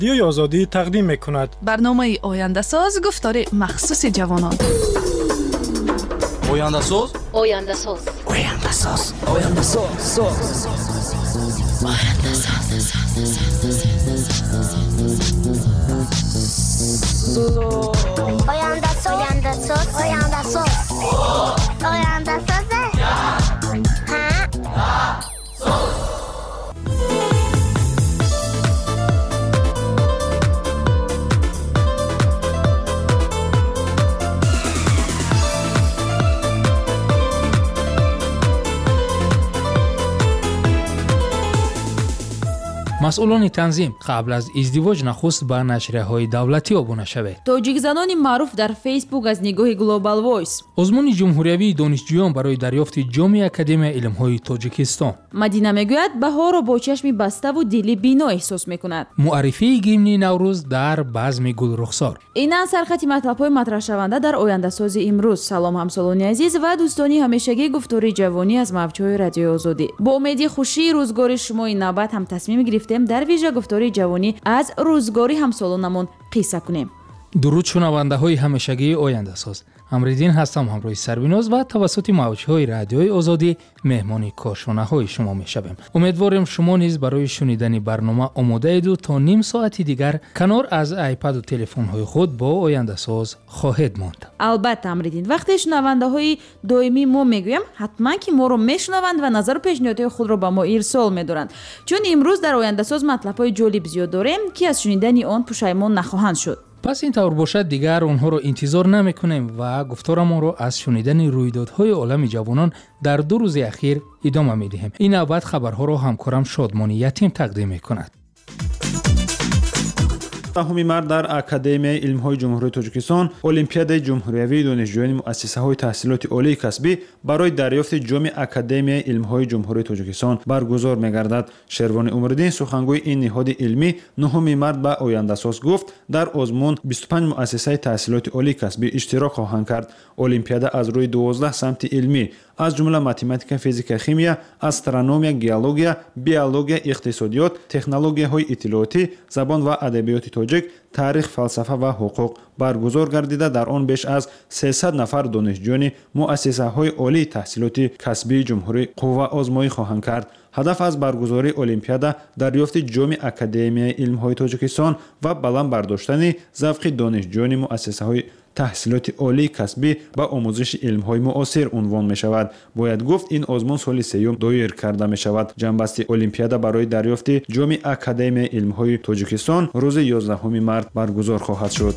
رادیوی آزادی تقدیم می‌کند. برنامه آینده ساز گفتار مخصوص جوانان. آینده ساز. آینده ساز. آینده ساز. آینده ساز. آینده ساز. آینده ساز. آینده ساز. آینده ساز. آینده ساز. مسئولان تنظیم قبل از ازدواج نخست به نشریه‌های دولتی آبونه شوید. توجیک زنان معروف در فیسبوک از نگاه گلوبال وایس. آزمون جمهوریوی دانشجویان برای دریافت جام اکادمی علم‌های تاجیکستان. مدینه میگوید بهار را با چشم بسته و دل بینا احساس میکند. معرفی گیمنی نوروز در بزم گل رخسار. اینا سرخط مطلب‌های مطرح شونده در آینده ساز امروز. سلام همسالان عزیز و دوستانی همیشگی گفتار جوانی از موج‌های رادیو آزادی. با امید خوشی روزگار شما این نوبت هم تصمیم گرفتیم در ویژه گفتار جوانی از روزگاری همسالانمون قصه کنیم. درود شنونده‌های همیشگی آینده ساز. امریدین هستم، همراه سرویناز و توسط موج‌های رادیوی آزادی مهمانی کارشناس‌های شما می‌شویم. امیدواریم شما نیز برای شنیدن برنامه آماده اید و تا نیم ساعتی دیگر کنار از آیپد و تلفن‌های خود با آینده ساز خواهید ماند. البته امریدین وقتی شنونده‌های دائمی ما میگویم حتما که ما رو میشنوند و نظر و پیشنهادهای خود رو به ما ارسال می‌دارند، چون امروز در آینده ساز مطلب‌های جالب زیاد داریم که از شنیدن آن پشیمان نخواهند شد. پس این طور باشد دیگر آنها را انتظار نمی کنیم و گفتارمان را از شنیدن رویدادهای عالم جوانان در 2 روز اخیر ادامه می دهیم. این نوبت خبرها را همکارم شادمانی یتیم تقدیم می کند. 10 март дар Академияи илмҳои ҷумҳурии Тоҷикистон Олимпиадаи ҷумҳуриявии донишҷӯёни муассисаҳои таҳсилоти олии касбӣ барои дарёфти ҷоми Академияи илмҳои ҷумҳурии Тоҷикистон баргузор мегардад. Шервони Умриддин сухангӯи ин ниҳоди илмӣ 9 март ба Ояндасоз гуфт, дар озмун 25 муассисаи таҳсилоти олии касбӣ иштирок хоҳанд кард. Олимпиада аз рӯи 12 самти илмӣ аз ҷумла математика, физика, химия, астрономия, геология, биология, иқтисодиёт, технологияҳои иттилоотӣ, забон ва адабиёти тоҷик, таърих, фалсафа ва ҳуқуқ баргузор гардида дар он беш аз 300 нафар донишҷӯёни муассисаҳои олии таҳсилоти касбии ҷумҳурӣ қувваозмоӣ хоҳанд кард. ҳадаф аз баргузории Олимпиада дарёфти ҷоми Академияи илмҳои Тоҷикистон ва баланд бардоштани завқи донишҷӯёни муассисаҳои таҳсилоти олии касбӣ ба омӯзиши илмҳои муосир унвон мешавад. Бояд гуфт ин озмун соли сеюм доир карда мешавад. ҷанбасти Олимпиада барои дарёфти ҷоми Академияи илмҳои Тоҷикистон рӯзи 11 март баргузор хоҳад шуд.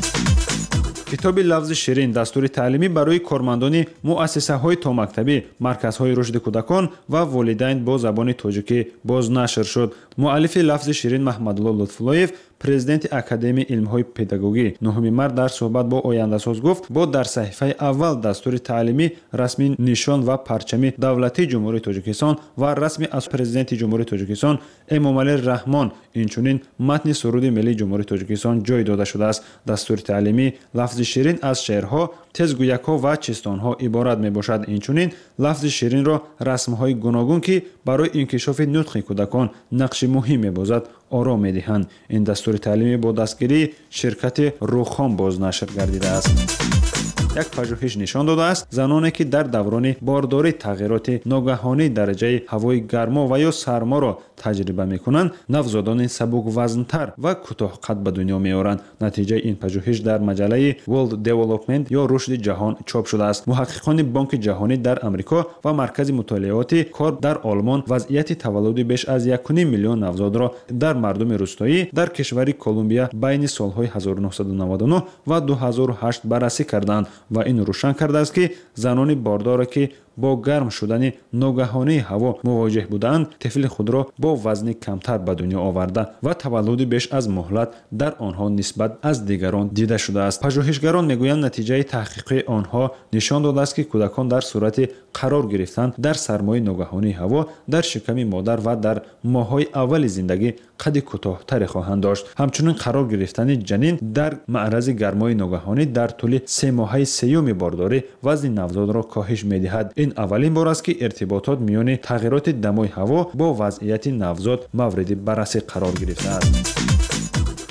китоби лафзи ширин дастури таълимӣ барои кормандони муассисаҳои томактабӣ, марказҳои рушди кӯдакон ва волидайн бо забони тоҷикӣ бознашр шуд. муаллифи лафзи ширин Маҳмадулло Лутфуллоев, президенти Академияи илмҳои педагогӣ 9 март дар суҳбат бо Ояндасоз гуфт, бо дар саҳифаи аввал дастури таълимӣ, расми нишон ва парчами давлатии ҷумҳурии Тоҷикистон ва расми аз президенти ҷумҳурии Тоҷикистон Эмомалӣ Раҳмон, инчунин матни суруди миллии ҷумҳурии Тоҷикистон ҷой дода шудааст. дастури таълимӣ лафзи ширин аз шеърҳо, тезгӯякҳо ва чистонҳо иборат мебошад. инчунин лафзи ширинро расмҳои гуногун ки барои инкишофи нутқи кӯдакон нақши муҳим мебозад ором медиҳанд. ин дастури таълимӣ бо дастгирии ширкати Рухон бознашр гардидааст. як пажӯҳиш нишон додааст, заноне ки дар даврони бордори тағйироти ногаҳонии дараҷаи ҳавои гармо ва ё сарморо таҷриба мекунанд, навзодони сабуквазнтар ва кӯтоҳқад ба дунё меоранд. натиҷаи ин пажӯҳиш дар маҷаллаи World Development ё рушди ҷаҳон чоп шудааст. муҳаққиқони Бонки ҷаҳонӣ дар Амрико ва Маркази мутолиёти кор дар Олмон вазъияти таваллуди беш аз 1,5 миллион навзодро дар мардуми рӯстоӣ дар кишвари Колумбия байни солҳои 1999 ва 2008 баррасӣ карданд ва ин рӯшан кардааст, ки занони бордоре ки бо гарм шудани ногаҳонии ҳаво мувоҷеҳ буданд, тифли худро бо вазни камтар ба дунё оварда ва таваллуди беш аз муҳлат дар онҳо нисбат аз дигарон дида шудааст. пажӯҳишгарон мегӯянд, натиҷаи таҳқиқи онҳо нишон додааст, ки кӯдакон дар сурати қарор гирифтан дар сармои ногаҳонии ҳаво дар шиками модар ва дар моҳҳои аввали зиндагӣ қади кӯтоҳтаре хоҳанд дошт. ҳамчунин қарор гирифтани ҷанин дар маърази гармои ногаҳонӣ дар тӯли 3 моҳаи сеюми бордорӣ вазни навзодро коҳиш медиҳад. ин аввалин бор аст, ки иртиботот миёни тағйироти дамои ҳаво бо вазъияти навзод мавриди баррасӣ қарор гирифтааст.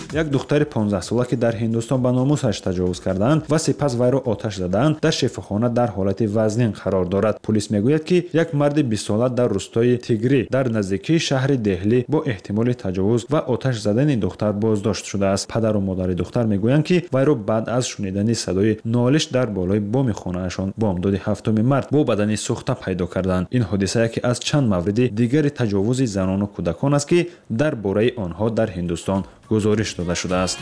як духтари 15 сола ки дар ҳиндустон ба номусаш таҷовуз карданд ва сипас вайро оташ заданд дар шифохона дар ҳолати вазнин қарор дорад. Полис мегӯяд ки як марди 20 сола дар рӯстои Тигри дар наздикии шаҳри Деҳлӣ бо эҳтимоли таҷовуз ва оташ задани духтар боздошт шудааст. Падару модари духтар мегӯянд ки вайро баъд аз шунидани садои нолиш дар болои боми хонаашон бомдоди 7 март бо бадани сӯхта пайдо карданд. ин ҳодиса яке аз чанд мавриди дигари таҷовузи занону кӯдакон аст ки дар бораи онҳо дар ҳиндустон гузориш дода шудааст.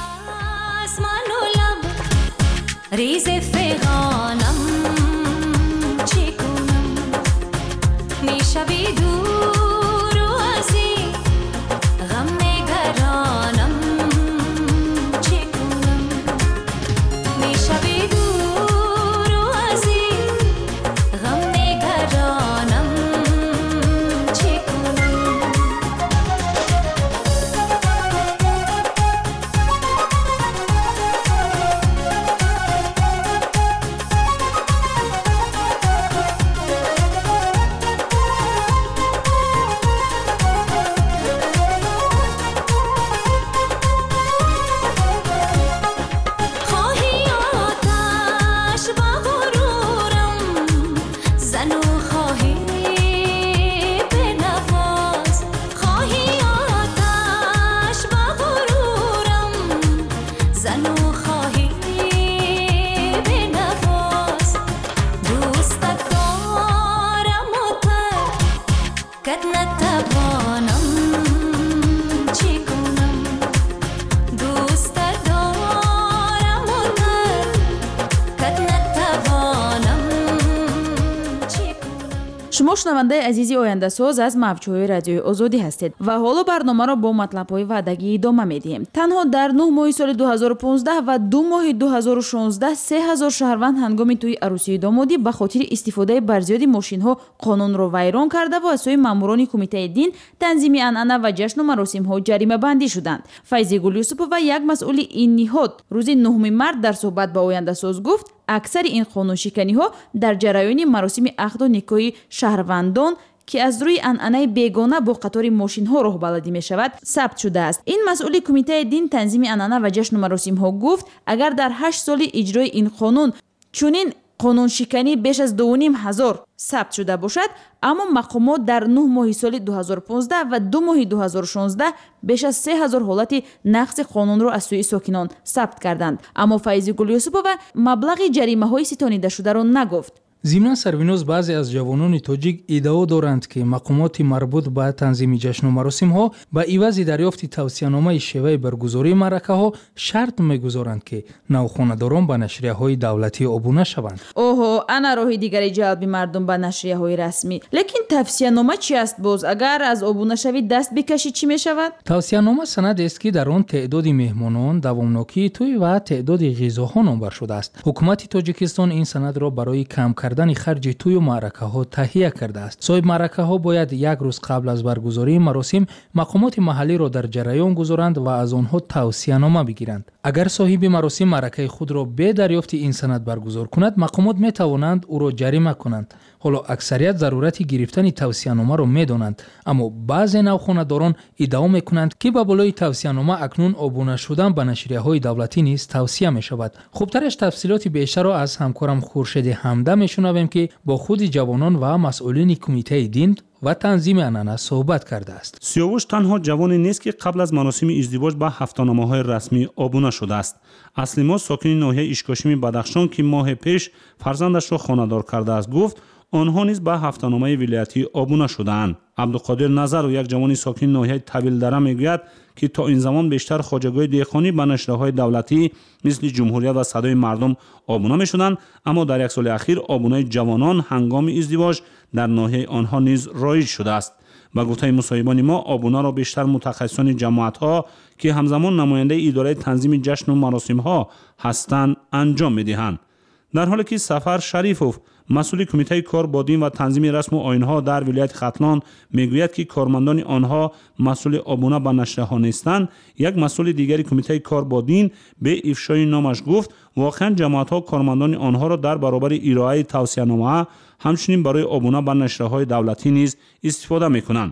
шумо шунавандаи азизи ояндасоз аз мавҷҳои радиои озодӣ ҳастед ва ҳоло барномаро бо матлабҳои ваъдагӣ идома медиҳем. танҳо дар 9 моҳи соли 2015 ва 2 моҳи 2016 3000 шаҳрванд ҳангоми тӯи арӯсии домодӣ ба хотири истифодаи барзиёди мошинҳо қонунро вайрон карда ва аз сӯи маъмурони кумитаи дин, танзими анъана ва ҷашну маросимҳо ҷаримабандӣ шуданд. Файзи Гулюсупова, як масъули ин ниҳод, рӯзи 9 март дар суҳбат ба ояндасоз гуфт, аксари ин қонуншиканиҳо дар ҷараёни маросими ақду никоҳи шаҳрвандон ки аз рӯи анъанаи бегона бо қатори мошинҳо роҳбаладӣ мешавад, сабт шудааст. ин масъули кумитаи дин, танзими анъана ва ҷашну маросимҳо гуфт, агар дар 8 соли иҷрои ин қонун чунин қонуншиканӣ беш аз 2500 сабт шуда бошад, аммо мақомот дар 9 моҳи соли 2015 ва 2 моҳи 2016 беш аз 3000 ҳолати нақси қонунро аз сӯи сокинон сабт карданд. Аммо Файзи Гулюсупова маблағи ҷаримаҳои ситонидашударо нагуфт. зимнан сарвиноз баъзе аз ҷавонони тоҷик иддао доранд ки мақомоти марбут ба танзими ҷашну маросимҳо ба ивази дарёфти тавсияномаи шеваи баргузории маъракаҳо шарт мегузоранд ки навхонадорон ба нашрияҳои давлатӣ обуна шаванд. оҳо, ана роҳи дигари ҷалби мардум ба нашрияҳои расмӣ. Лекин тавсиянома чи аст боз? Агар аз обунашавӣ даст бикашӣ чӣ мешавад? тавсиянома санадест ки дар он теъдоди меҳмонон, давомнокии тӯй ва теъдоди ғизоҳо номбар шудааст. ҳукумати Тоҷикистон ин санадро барои кам кардани харҷи тӯю маъракаҳо таҳия кардааст. соҳиб маъракаҳо бояд як рӯз қабл аз баргузории маросим мақомоти маҳаллиро дар ҷараён гузоранд ва аз онҳо тавсиянома бигиранд. агар соҳиби маросим маъракаи худро бе дарёфти ин санад баргузор кунад, мақомот метавонанд ӯро ҷарима кунанд. ҳоло аксарият зарурати гирифтани тавсияномаро медонанд, аммо баъзе навхонадорон иддао мекунанд ки ба болои тавсиянома акнун обуна шудан ба нашрияҳои давлатӣ низ тавсия мешавад. хубтараш тафсилоти бештарро аз ҳамкорам Хуршеди Ҳамда мешунавем ки бо худи ҷавонон ва масъулини кумитаи дин ва танзими анъана суҳбат кардааст. Сиёвуш танҳо ҷавоне нест ки қабл аз маросими издивоҷ ба ҳафтаномаҳои расмӣ обуна шудааст. Аслимо, сокини ноҳияи Ишкошими Бадахшон, ки моҳи пеш фарзандашро хонадор кардааст, гуфт онҳо низ ба ҳафтаномаи вилоятӣ обуна шудаанд. Абдуқодир Назаров, як ҷавони сокини ноҳияи Тавилдара, мегӯяд ки то ин замон бештар хоҷагоҳи деҳқонӣ ба нашрияҳои давлатӣ мисли Ҷумҳурият ва Садои мардум обуна мешуданд, аммо дар як соли ахир обунаи ҷавонон ҳангоми издивоҷ дар ноҳияи онҳо низ роиҷ шудааст. ба гуфтаи мусоҳибони мо, обунаро бештар мутахассисони ҷамоатҳо ки ҳамзамон намояндаи идораи танзими ҷашну маросимҳо ҳастанд, анҷом медиҳанд. дар ҳоле ки Сафар Шарифов, масъули кумитаи кор бо дин ва танзими расму оинҳо дар вилояти Хатлон, мегӯяд ки кормандони онҳо масъули обуна ба нашрияҳо нестанд, як масъули дигари кумитаи кор бо дин бе ифшои номаш гуфт воқеан ҷамоатҳо кормандони онҳоро дар баробари ироаи тавсиянома ҳамчунин барои обуна ба нашрияҳои давлатӣ низ истифода мекунанд.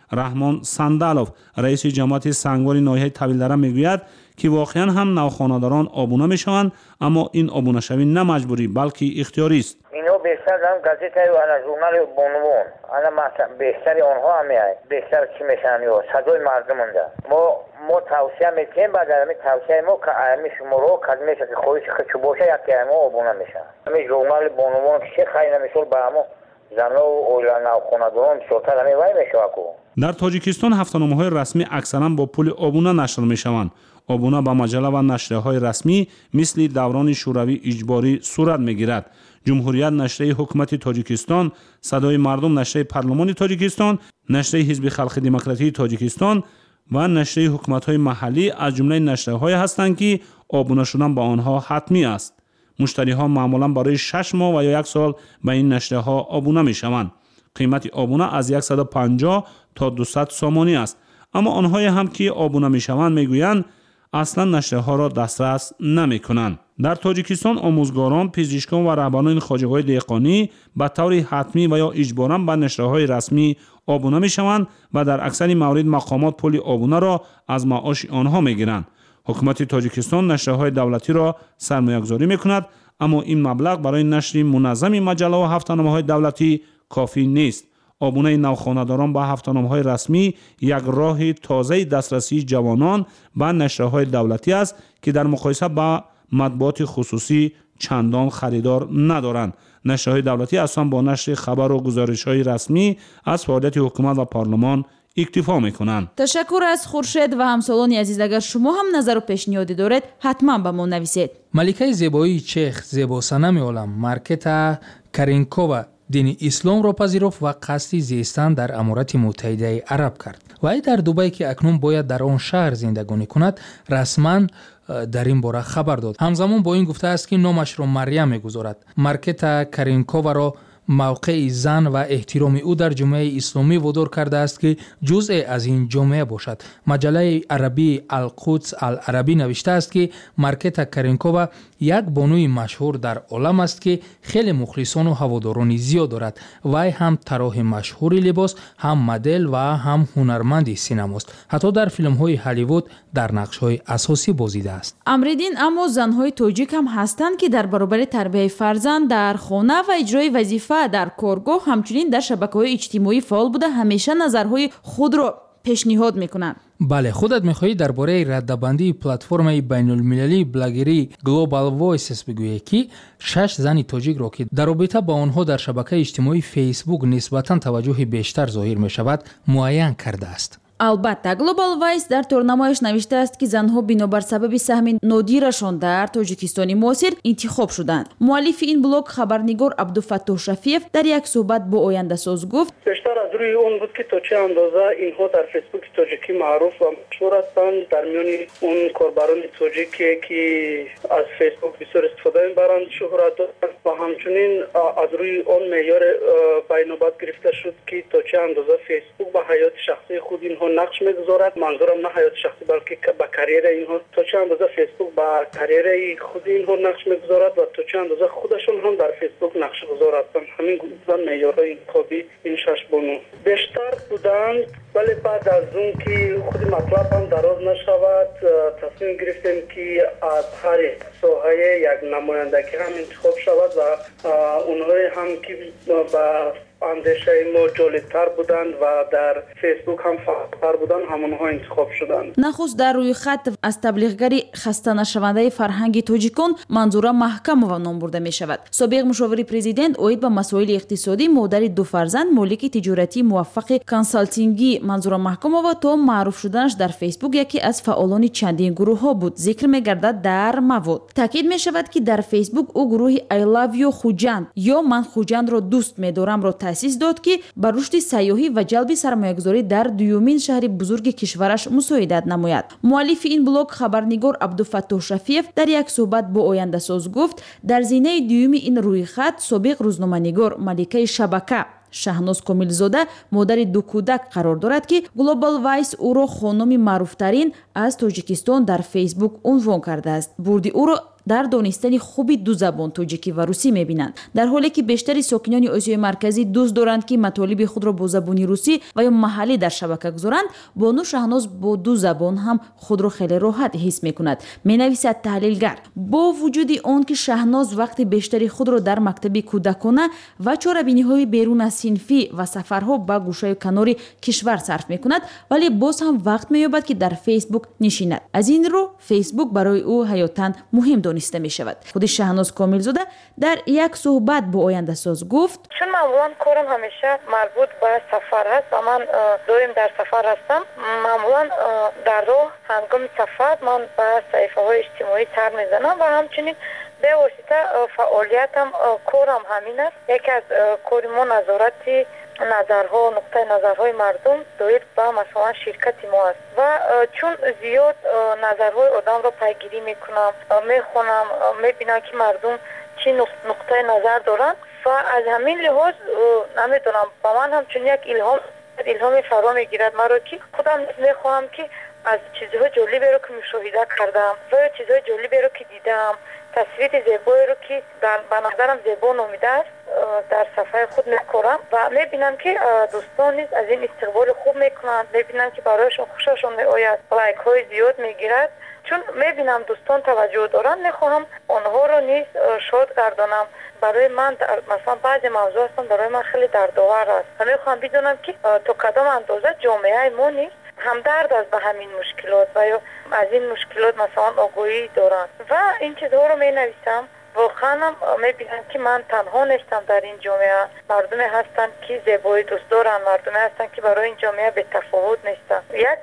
رحمان سندالوف رئیس جماعت سنگوار ناحیه طویل‌دره میگوید که واقعا هم نوخانه‌داران آبونه میشوند، اما این آبونه شوی نه مجبوری بلکه اختیاری است. اینا بیشتر هم گازیته و انا ژورنال بونوون انا بیشتر آنها هم بیشتر چی میشن یا صدای مردم مونده. ما توصیه میکنیم بعد از این توصیه ما که امی شما رو کدوم میشه که خودش خچو باشه یکی ما آبونه میشن. همین ژورنال بونوون که خیلی نمیشول با ما زنها و اولا نوخانه‌داران شورتر همی وای میشه کو. در تاجیکستان هفته‌نامه‌های رسمی اکثرا با پول آبونه نشر میشوند. آبونه با مجله و نشریه‌های رسمی مثل دوران شوروی اجباری صورت میگیرد. جمهوریت نشریه حکومت تاجیکستان، صدای مردم نشریه پارلمان تاجیکستان، نشریه حزب خلق دموکراتی تاجیکستان و نشریه حکومت‌های محلی از جمله نشریه‌های هستند که آبونه شدن با آنها حتمی است. مشتری‌ها معمولاً برای 6 ماه و یا 1 سال به این نشریه‌ها آبونه می‌شوند. قیمت آبونه از 150 تا 200 سومانی است. اما آنهایی هم که آبونه می‌شوند میگویند اصلا نشریه‌ها را دسترس نمی‌کنند. در تاجیکستان آموزگاران، پزشکان و رهبران خواجگاه‌های دهقانی به طور حتمی و یا اجباراً به نشریه‌های رسمی آبونه می‌شوند و در اکثر موارد مقامات پول آبونه را از معاش آنها می‌گیرند. حکومت تاجیکستان نشریه‌های دولتی را سرمایه‌گذاری می‌کند، اما این مبلغ برای نشر منظم مجله و هفته‌نامه‌های دولتی کافی نیست. آبونه نوخانه‌داران با هفته‌نامه‌های رسمی یک راه تازه دسترسی جوانان به نشریه‌های دولتی است که در مقایسه با مطبوعات خصوصی چندان خریدار ندارند. نشریه‌های دولتی اصلا با نشر خبر و گزارش‌های رسمی از فعالیت حکومت و پارلمان اکتفا می‌کنند. تشکر از خورشید و همسالان عزیز. اگر شما هم نظر و پیشنهادی دارید حتما به ما نویسید. ملکه زیبایی چخ زیباسنم عالم مارکتا کارینکووا دین اسلام را پذیرفت و قصد زیستن در امارات متحده عرب کرد. وی در دبی که اکنون باید در آن شهر زندگانی کند رسما در این باره خبر داد. همزمان با این گفته است که نامش را مریم می‌گذارد. مارکتا کارینکووا را موقع زن و احترام او در جامعه اسلامی وادار کرده است که جزء از این جامعه باشد. مجله عربی القدس العربی نوشته است که مارکتا کارینکووا یک بانوی مشهور در عالم است که خیلی مخلصان و هواداران زیاد دارد. وی هم طراح مشهور لباس، هم مدل و هم هنرمند سینماست. حتی در فیلم‌های هالیوود در نقش‌های اساسی بازیده است. امریدین، اما زن‌های تاجیک هم هستند که در برابر تربیت فرزند در خانه و اجرای وظیفه در کارگاه همچنین در شبکه‌های اجتماعی فعال بوده همیشه نظرهای خود را پیشنهاد می‌کنند. بله، خودت می‌خواهی درباره رده‌بندی پلتفرم بین‌المللی بلاگری گلوبال وایسز بگویی که 6 زن تاجیک را که در رابطه با آنها در شبکه اجتماعی فیسبوک نسبتاً توجه بیشتر ظاهر می‌شود معین کرده است. البته گلوبال وایس در تورنمایش نوشته است که زنها بنابر سبب سهم نادیرشان در تاجیکستان معاصر انتخاب شدند. مؤلف این بلاگ خبرنگار عبدالفتاح شفیف در یک صحبت با آینده ساز گفت بیشتر از روی اون بود که تا چه اندازه اینها در فیسبوک تاجیکی معروف و مشهور هستند. در میان اون کاربران تاجیکی که از فیسبوک بسیار استفاده می‌برند شهرت دارند و همچنین از روی اون معیار بین‌الملل گرفته شد که تا چه اندازه فیسبوک به حیات شخصی خود اینها نقش می‌گذارد. منظورم نه حیات شخصی بلکه به کریر اینها، تا چه اندازه فیسبوک به کریر خود اینها نقش می‌گذارد و تا چه اندازه خودشون هم در فیسبوک نقش گذار هستند. همین گفتن معیارهای انتخابی این 6 بانو بیشتر بودند، ولی بعد از اون که خود مطلب هم دراز نشود تصمیم گرفتیم که از هر ساحه یک نمایندگی هم انتخاب شود و اونهایی هم که با اندیشه ما جالب‌تر بودند و در فیسبوک هم فعال‌تر بودند همونها انتخاب شدند. نخست در روی خط از تبلیغگری خسته نشونده فرهنگ تاجیکان منظور محکمова نام برده می شود. سابق مشاور پرزیدنت اوید به مسائل اقتصادی، مادر 2 فرزند، مالک تجارتی موفق کانسالتینگی منظور محکمова تا معروف شدنش در فیسبوک یکی از فعالان چندین گروه ها بود ذکر می گردد در مواد. تاکید می شود که در فیسبوک او گروه I love you خوجند یا من خوجند را دوست می دارم را تأسیس داد که بر رشد سیاحی و جلب سرمایه‌گذاری در دومین شهر بزرگ کشورش مساعدت نماید. مؤلف این بلاگ خبرنگار عبدالفتاح شفیف در یک صحبت با آینده ساز گفت در زینه دوم این روی خط سابق روزنامه‌نگار ملکه شبکه شهناز کاملزاده مادر 2 کودک قرار دارد که گلوبال وایس او را خانم معروفترین از تاجیکستان در فیسبوک عنوان کرده است. بردی او را در دانستن خوبی دو زبان تاجیکی و روسی میبینند، در حالی که بیشتر ساکنان آسیای مرکزی دوست دارند که مطالب خود را با زبان روسی و یا محلی در شبکه گذارند. بانو شهناز با دو زبان هم خود را خیلی راحت حس میکند. مینویسد تحلیلگر: با وجود آن که شهناز وقت بیشتری خود را در مکتب کودکانه و چاره‌بینی‌های بیرون از صنفی و سفرها به گوشه کنار کشور صرف میکند، ولی باز هم وقت مییابد که در فیسبوک نشیند. از این رو فیسبوک برای او حیاتاً مهم دانسته می شود. خود شهناز کاملزاده در یک صحبت با آینده ساز گفت: چون معمولا کارم همیشه مربوط به سفر هست و من دائم در سفر هستم. معمولا در راه هنگام سفر من به صفحه های اجتماعی سر میزنم و همچنین به واسطه فعالیتم کارم همین است. یکی از کار ما نظارت نظرها، نقطه نظرهای مردم دایر به مثلا شرکت ما است و چون زیاد نظرهای آدم را پیگیری میکنم، میخونم، میبینم که مردم چی نقطه نظر دارند و از همین لحاظ نمیدونم با من همچون یک الهام فرا میگیرد مرا که خودم میخواهم که از چیزهای جالبی رو که مشاهده کردم و چیزهای جالبی رو که دیدم، تصویر زیبایی رو که به نظرم زیبا نامیده است در صفحه خود میکنم و میبینم که دوستان نیز از این استقبال خوب میکنند. میبینم که برایشون خوششون میآید، لایک های زیاد میگیرد. چون میبینم دوستان توجه دارند، میخواهم آنها رو نیز شاد گردانم. برای من مثلا بعضی موضوع هستن برای من خیلی دردآور است و میخواهم بدونم که تا کدام اندازه جامعه ما نیز همدرد است به همین مشکلات و یا از این مشکلات مثلا آگاهی دارند و این چیزها رو می نویسم. واقعا میبینم که من تنها نیستم در این جامعه. مردمی هستند که زیبایی دوست دارند، مردمی هستند که برای این جامعه به تفاوت نیستند. یک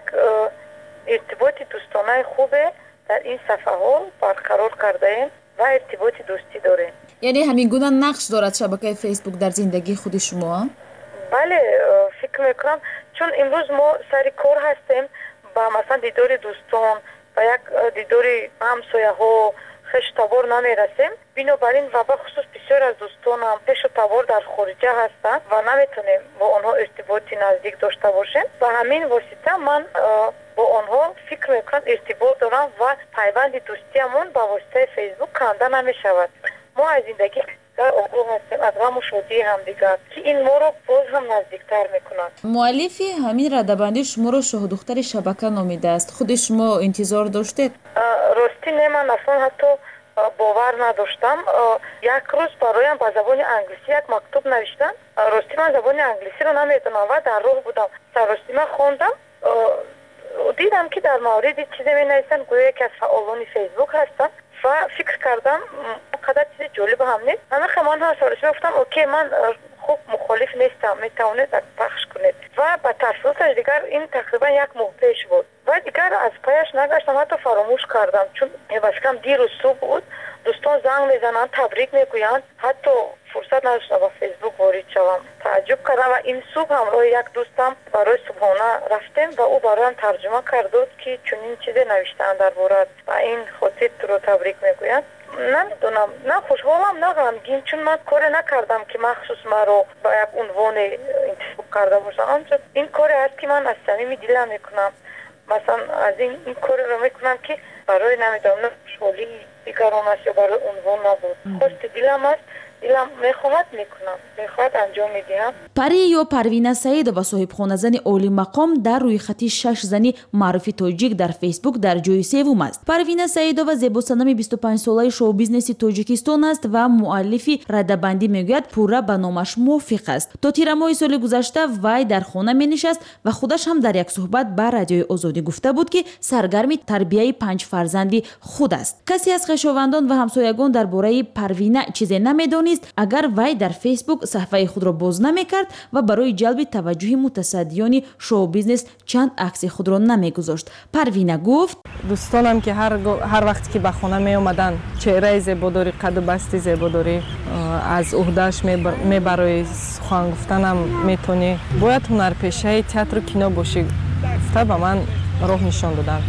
ارتباط دوستانه خوبه در این صفحه ها برقرار کرده ایم و ارتباط دوستی داریم. یعنی همین گونه نقش دارد شبکه فیسبوک در زندگی خود شما؟ بله، فکر میکنم چون امروز ما سر کار هستیم با مثلا دیدار دوستان و یک دیدار همسایه ها خیش تبار نمیرسیم. بنابراین و به خصوص بسیار از دوستانم خیش تبار در خارجه هستند و نمیتونیم با آنها ارتباطی نزدیک داشته باشیم و همین واسطه من با آنها فکر میکنم ارتباط دارم و پیوند دوستیمون با واسطه فیسبوک کنده نمیشود. ما از زندگی در آگاه هستیم، از غم و شادی هم دیگر که این ما رو باز هم نزدیکتر میکنند. مؤلفی همین ردبندی شما رو شاه دختر شبکه نامیده است. خود شما انتظار داشتید؟ راستی نه، من اصلا حتی باور نداشتم. یک روز برایم با زبان انگلیسی یک مکتوب نوشتن. راستی من زبان انگلیسی رو نمیدونم و در راه بودم. سرراستی من خوندم، دیدم که در مورد چیزی می نویسن گویا یکی از فعالان فیسبوک هستن و فکر کردم قدر چیز جالب هم نیست. من هم سرراستی گفتم اوکی، من خوب مخالف نیستم، میتونید پخش کنید و با تفصیلش دیگر این تقریبا یک ماه پیش بود و دیگر از پایش نگشتم، حتی فراموش کردم چون بسکم دیر و صبح بود. دوستان زنگ میزنن، تبریک میگویند، حتی فرصت نداشتم با فیسبوک وارد شوم. تعجب کردم و این صبح همراه یک دوستم برای صبحانه رفتیم و او برایم ترجمه کرد که چنین چیزی نوشتن دربارت و این خاطر تو رو تبریک میگویند. نمیدونم، نه خوشحالم نه غمگین، چون من کار نکردم که مخصوص من رو با یک عنوان انتخاب کرده باشم. این کاری است که من از صمیم دلم میکنم. مثلا از این کار رو میکنم که برای نمیدونم خوشحالی دیگران است یا برای عنوان نبود. خواست دلم است، دلم میخواهد میکنم، میخواهد انجام میدهم. پری یا پروینه سعیدова صاحب خانه‌زن عالی مقام در روی خط 6 زنی معروف تاجیک در فیسبوک در جای سوم است. پروینه سعیدова زیباسنام 25 ساله شو بیزنس تاجیکستان است و مؤلفی ردبندی میگوید پورا به نامش موافق است. تا تیر ماه سال گذشته وی در خانه مینشست و خودش هم در یک صحبت با رادیوی آزادی گفته بود که سرگرم تربیت 5 فرزندی خود است. کسی از خویشاوندان و همسایگان درباره پروینه چیزی نمیدانست اگر وی در فیسبوک صفحه خود را باز نمیکرد و برای جلب توجه متصدیان شو بیزنس چند عکس خود را نمیگذاشت. پروینه گفت دوستانم که هر وقتی که به خانه می اومدن چهره زیباداری، قد و بستی زیباداری، از عهده‌اش برای سخن گفتنم میتونی، باید هنرپیشه تئاتر و کینو باشی، گفته به من راه نشان دادن. در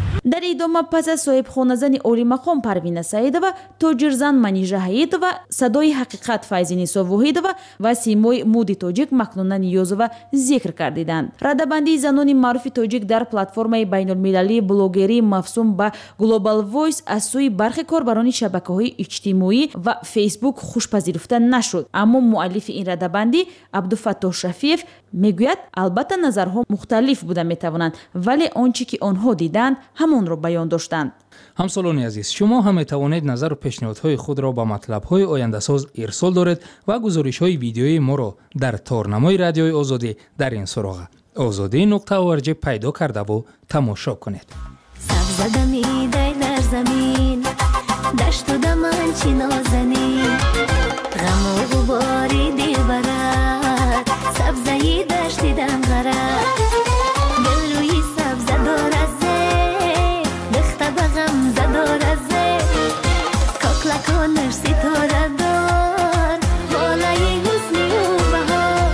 идома пас аз соҳибхоназани олимақом Парвина Саидова, тоҷирзан Манижа Ҳаитова, садои ҳақиқат Файзинисо Воҳидова ва симои муди тоҷик Макнуна Ниёзова зикр кардиданд. Радабандии занони маъруфи тоҷик дар платформаи байнулмилалии блогерӣ мавсум ба Global Voice аз сӯи бархи корбарони шабакаҳои иҷтимоӣ ва Facebook хушпазируфта нашуд. Аммо муаллифи ин радабандӣ Абдуфаттоҳ Шафиев мегӯяд, албатта назарҳо мухталиф буда метавонанд, вале онче ки онҳо диданд ҳамонро баён доштанд. ҳамсолони азиз, шумо ҳам метавонед назару пешниҳодҳои худро ба матлабҳои ояндасоз ирсол доред ва гузоришҳои видеои моро дар торнамои радиои Озодӣ дар ин суроға ozodӣ.org пайдо кардаву тамошо кунед. Сабзадамидай дар замин, дашту даман чӣ нозанин, ғаму ғубори дилбарат, сабзаи дашти дамғарат, дилрӯи сабза дорад зеб, бихта ба ғамза дорад зеб, коклаконаш ситора дор, болаи ҳусни ӯ баҳор.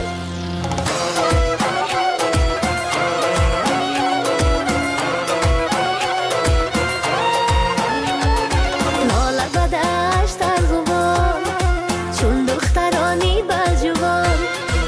Lola ba dasht arg'uvon, chun duxtaroni baljuvon,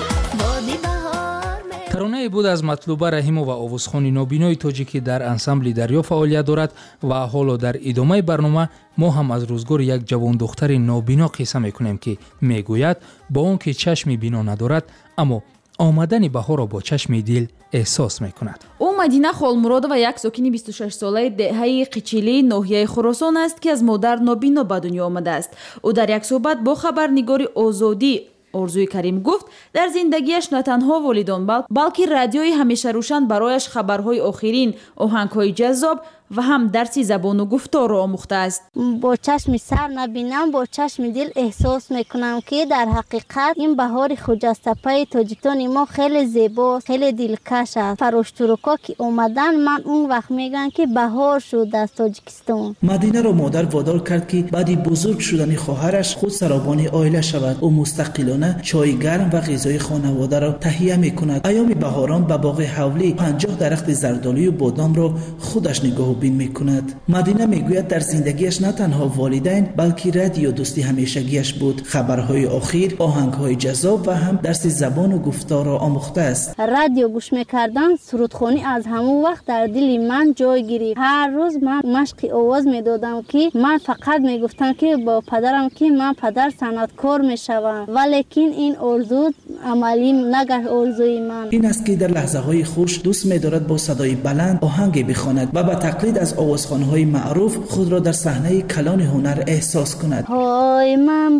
bodi bahor таронае буд аз Матлуба Раҳимова, овозхони нобинои тоҷикӣ дар ансамбли Дарё фаъолият дорад ва ҳоло дар идомаи барнома мо ҳам аз рӯзгори як ҷавондухтари нобино қисса мекунем, ки мегӯяд бо он ки чашми бино надорад, аммо омадани баҳорро бо чашми дил эҳсос мекунад. ӯ Мадина Холмуродова, як сокини 26-солаи деҳаи Қичилии ноҳияи Хӯросон аст, ки аз модар нобино ба дунё омадааст. ӯ дар як суҳбат бо хабарнигори Озодӣ Орзуи Карим гуфт, дар зиндагиаш на танҳо волидон, балки радиои ҳамешарӯшан барояш хабарҳои охирин, оҳангҳои ҷаззоб ва ҳам дарси забону гуфторро омӯхтааст. бо чашми сар набинам, бо чашми дил эҳсос мекунам, ки дар ҳақиқат ин баҳори хуҷастапаи Тоҷикистони мо хеле зебо, хеле дилкаш аст. Фароштуруко ки омадан, ман он вақт мегӯям ки баҳор шуд дар Тоҷикистон. Мадинаро модар водор кард ки баъди бузург шудани хоҳараш худ саробони оила шавад. ӯ мустақилона чойи гарм ва ғизои хонаводаро таҳия мекунад. айёми баҳорон ба боғи ҳавлӣ 50 дарахти зардолию бодомро худаш нигоҳубин мекунад. Мадина мегӯяд, дар зиндагиаш на танҳо волидайн, балки радио дӯсти ҳамешагиаш буд. хабарҳои охир, оҳангҳои ҷаззоб ва ҳам дарси забону гуфторро омӯхтааст. радио гӯш мекардан сурудхонӣ аз ҳамон вақт дар дили ман ҷой гирифт. ҳар рӯз ман машқи овоз медодам, ки ман фақат мегуфтам ки бо падарам ки ман падар санъаткор мешавам, валекин ин орзу амалӣ нагашт. орзуи ман ин аст ки дар лаҳзаҳои хуш дӯст медорад бо садои баланд оҳанге бихонад ва ба тақлид از آوازخوان‌های معروف خود را در صحنه کلان هنر احساس کند. های من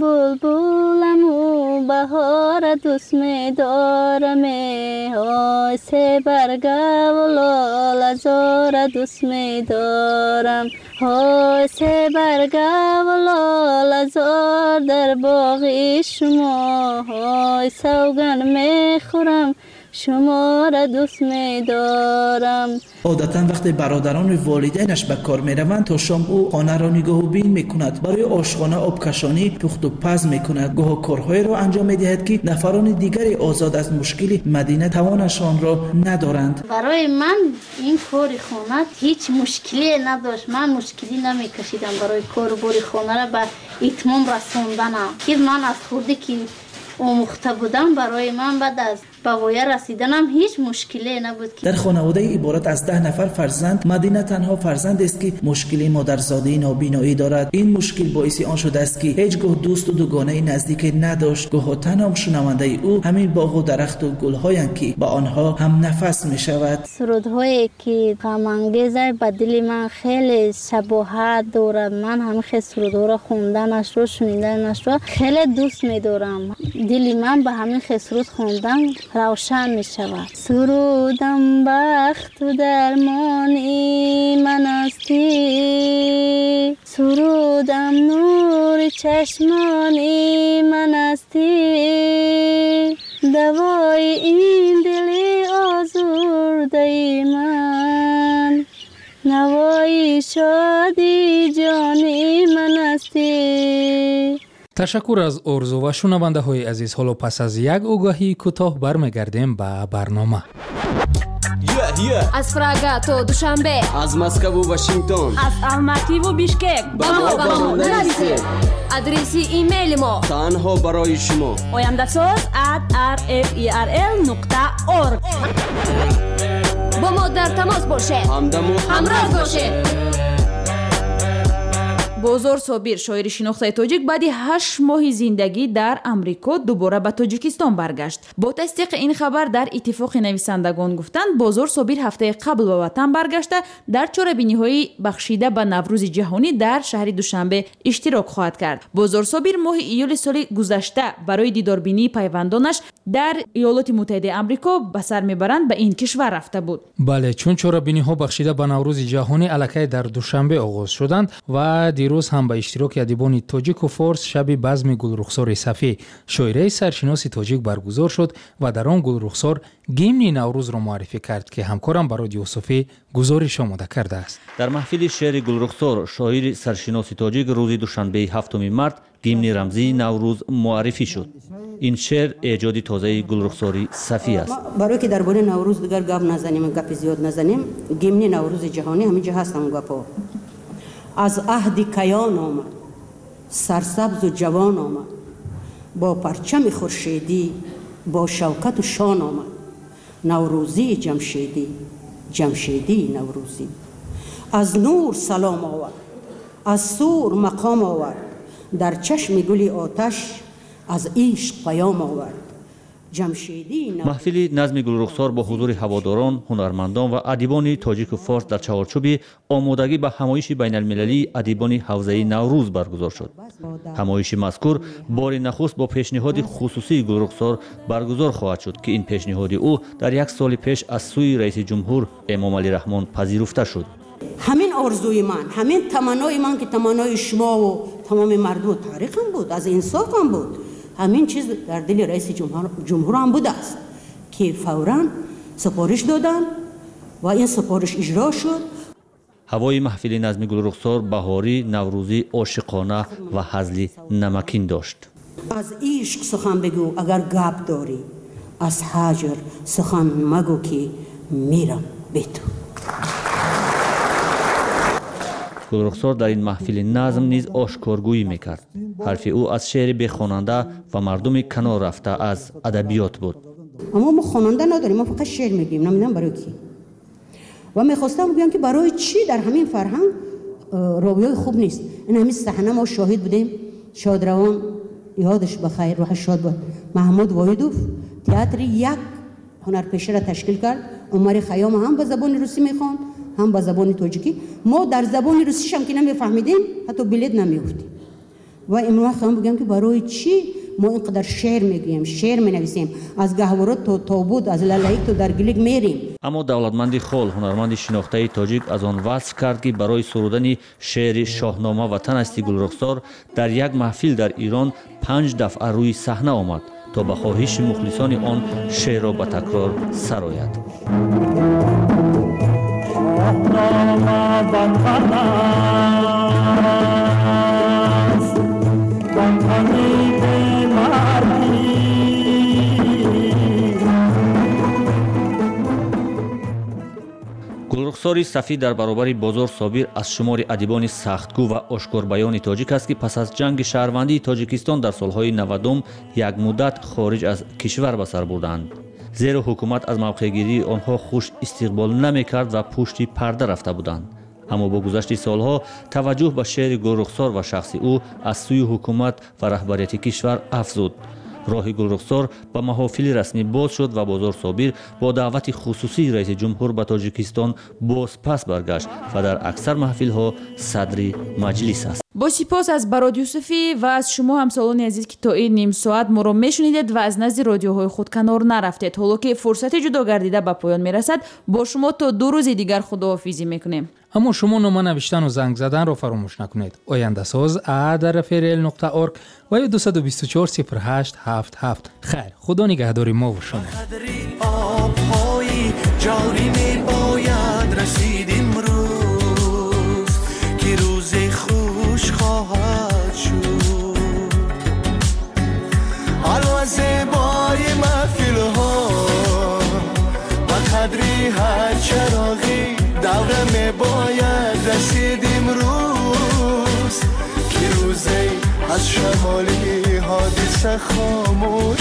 بلبلم و بهار دوست می‌دارم، های سه برگ و لاله زار دوست می‌دارم، های سه برگ و لاله زار در باغ شما، های سوگن می‌خورم شما را دوست می‌دارم. عادتاً وقتی برادران و والدینش به کار می‌روند تا شام او خانه را نگاهوبین می‌کند. برای آشخانه آبکشانی پخت و پز می‌کند. گاه کارهایی را انجام می‌دهد که نفران دیگری آزاد از مشکل مدینه توانشان را ندارند. برای من این کار خانه هیچ مشکلی نداشت. من مشکلی نمی‌کشیدم برای کار خانه را به اتمام رساندن. که من از خودی که آموخته بودم، برای من بعد از به وایه رسیدنم هیچ مشکلی نبود. در خانواده عبارت از 10 نفر فرزند، مدینه تنها فرزند است که مشکلی مادرزادی نابینایی دارد. این مشکل باعث آن شده است که هیچگاه دوست و دوگانه نزدیک نداشت. گاه تنها شنونده او همین باغ و درخت و گل‌هایند که با آنها هم نفس می‌شود. سرودهایی که غم انگیز به دل من خیلی شباهت دارد. من همین سرودها را خوندنش رو شنیدنش رو خیلی دوست می‌دارم. دل من به همین سرود خوندن روشن می شود. سرودم بخت و درمانی من هستی، سرودم نور چشمانی من هستی، دوای این دل آزرده من، نوای شادی جانی من هستی. تشکر از ارزو و شنونده های عزیز. حالا پس از یک آگاهی کوتاه برمیگردیم به برنامه. از پراگا تو دوشنبه، از مسکو و واشنگتن، از الماتی و بیشکک با ما نویسید. آدرس ایمیل ما تنها برای شما oyandasaz@rferl.org. با ما در تماس باشید، همراه باشید. бозор собир шоири шинохтаи тоҷик баъди 8 моҳи зиндагӣ дар амрико дубора ба тоҷикистон баргашт. бо тасдиқи ин хабар дар иттифоқи нависандагон гуфтанд бозор собир ҳафтаи қабл ба ватан баргашта дар чорабиниҳои бахшида ба наврӯзи ҷаҳонӣ дар шаҳри душанбе иштирок хоҳад кард. бозор собир моҳи июли соли гузашта барои дидорбинии пайвандонаш дар иёлоти муттаҳидаи амрико ба сар мебаранд ба ин кишвар рафта буд. бале чун чорабиниҳо бахшида ба наврӯзи ҷаҳонӣ аллакай дар душанбе оғоз шуданд ва дирӯз ҳам ба иштироки адибони тоҷику форс шаби базми гулрухсори сафӣ шоираи саршиноси тоҷик баргузор шуд ва дар он гулрухсор гимни наврӯзро муаррифӣ кард ки ҳамкорам ба радиои Софӣ гузориш омода кардааст. дар маҳфили шеъри гулрухсор шоири саршиноси тоҷик рӯзи душанбеи 7 март гимни рамзии наврӯз муаррифӣ шуд. ин шеър эҷоди тазаи гулрухсори сафӣ аст. барое ки дар бораи наврӯз дигар гап назанем, гапи зиёд назанем, гимни наврӯзи ҷаҳонӣ ҳаминҷа ҳаст ҳамон гапҳо. аз аҳди каён омад, сарсабзу ҷавон омад, бо парчами хуршедӣ, бо шавкату шон омад. наврӯзии ҷамшедӣ, ҷамшедии наврӯзӣ. аз нур салом овард, аз сур мақом овард, дар чашми гули оташ аз ишқ паём овард. маҳфили назми гулрухсор бо ҳузури ҳаводорон, ҳунармандон ва адибони тоҷику форс дар чаҳорчӯби омодагӣ ба ҳамоиши байналмилалии адибони ҳавзаи наврӯз баргузор шуд. ҳамоиши мазкур бори нахуст бо пешниҳоди хусусии гулрухсор баргузор хоҳад шуд ки ин пешниҳоди ӯ дар 1 соли пеш аз сӯи раиси ҷумҳур эмомалӣ раҳмон пазируфта шуд. ҳамин орзуи ман, ҳамин таманнои ман ки таманнои шумову тамоми мардуму тариқам буд, аз инсофам буд. ҳамин чиз дар дили раиси ҷумҳур ҳам будааст ки фавран супориш доданд ва ин супориш иҷро шуд. ҳавои маҳфили назми гулрухсор баҳорӣ, наврӯзӣ, ошиқона ва ҳазли намакин дошт. аз ишқ сухан бигӯ агар гап дорӣ, аз ҳаҷр сухан магӯ ки мирам бе ту. гулрухсор дар ин маҳфили назм низ ошкоргӯӣ мекард. ҳарфи ӯ аз шеъри бехонанда ва мардуми канор рафта аз адабиёт буд. аммо мо хонанда надорем, мо фақат шеър мегӯем, намедонам барои ки. ва мехостам бигӯям ки барои чӣ дар ҳамин фарҳанг ровиёи хуб нест. ин ҳамин саҳна мо шоҳид будем. шодравон ёдаш ба хайр, рӯҳаш шод бод, маҳмуд воҳидов театри як ҳунарпешаро ташкил кард. умари хайём ҳам ба забони русӣ мехонд, ҳам ба забони тоҷикӣ. мо дар забони русишам ки намефаҳмидем, ҳатто билет намеёфтем. ва имрӯз хоҳам бигӯям ки барои чӣ мо инқадар шеър мегӯем, шеър менависем, аз гаҳворот то тобут, аз лалаик то дар гилик мерем. аммо давлатманди хол, ҳунарманди шинохтаи тоҷик аз он васф кард ки барои сурудани шеъри шоҳнома ватанасти гулрухсор дар як маҳфил дар Ирон 5 дафъа рӯи саҳна омад то ба хоҳиши мухлисони он шеърро ба такрор сарояд. гулрухсори сафӣ дар баробари бозор собир аз шумори адибони сахтгӯ ва ошкорбаёни тоҷик аст ки пас аз ҷанги шаҳрвандии тоҷикистон дар солҳои 90 як муддат хориҷ аз кишвар ба сар бурданд. зеро ҳукумат аз мавқеъгирии онҳо хуш истиқбол намекард ва пушти парда рафта буданд. аммо бо гузашти солҳо таваҷҷӯҳ ба шеъри гулрухсор ва шахси ӯ аз сӯи ҳукумат ва раҳбарияти кишвар афзуд. роҳи гулрухсор ба маҳофили расмӣ боз шуд ва бозор собир бо даъвати хусусии раиси ҷумҳур ба тоҷикистон боз пас баргашт ва дар аксар маҳфилҳо садри маҷлис аст. бо сипос аз барод юсуфӣ ва аз шумо ҳамсолони азиз ки то ин ним соат моро мешунидед ва аз назди радиоҳои худ канор нарафтед. ҳоло ки фурсати ҷудо гардида ба поён мерасад, бо шумо то 2 рӯзи дигар худоҳофизӣ мекунем. аммо шумо нома навиштану занг заданро фаромӯш накунед. oyandasоз@rfrl.org ва 224 08 77. хайр, худо нигаҳдори мо ва шумо. جاری می باید رسید امروز که روز خوش خواهد شد. حلوه زیبای محفل ها و قدری شمالی حادثه خاموش